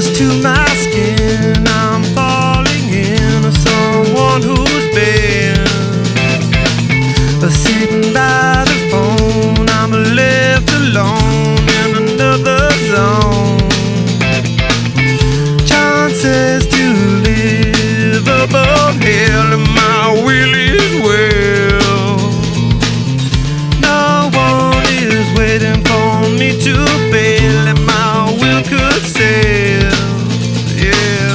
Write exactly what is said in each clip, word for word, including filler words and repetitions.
Close to my skin, I'm falling in someone who's been sitting by the phone. I'm left alone in another zone. Chances to live above hell, and my will is well. No one is waiting for me to fail, and my will could sail. Yeah.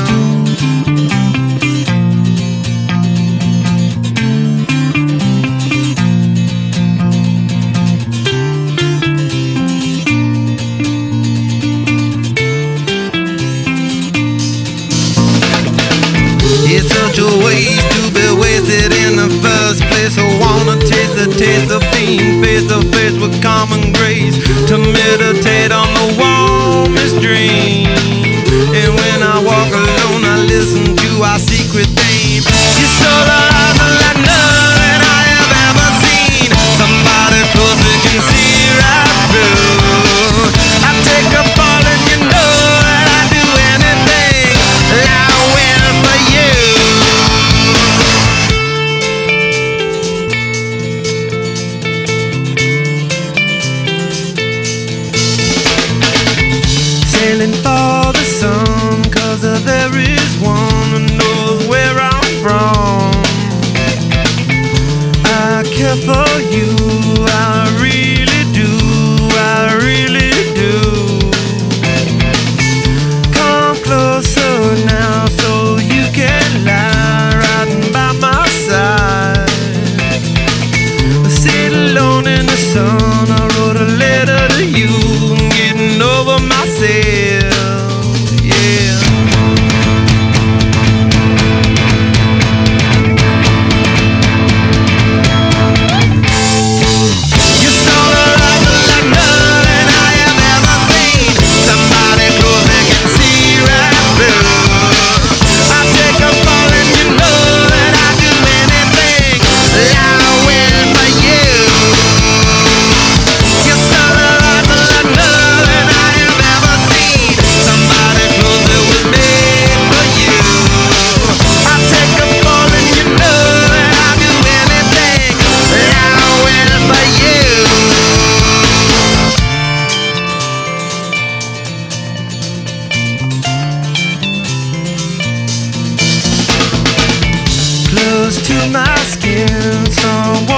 It's such a waste to be wasted in the first place. I wanna taste the taste of being face to face with common grace, to meditate on the warmest dream. And when I walk alone, I listen to our secret theme. You're so the light like nothing I have ever seen. Somebody close that can see right through. I take a fall and you know that I'd do anything. I will for you. Sailing for the sun, cause there is one who knows where I'm from. I care for you, I really do, I really do. Come closer now so you can lie right by my side. Sit alone in the sun, I wrote a letter to you, getting over myself. Yeah. You saw the light like nothing I have ever seen. Somebody close that can see right through. I take a fall and you know that I'd do anything. I will for you. You saw the light like nothing I have ever seen. Somebody close that was made for you. I take a fall and you know that I'd do anything. I will for you. Close to my skin, someone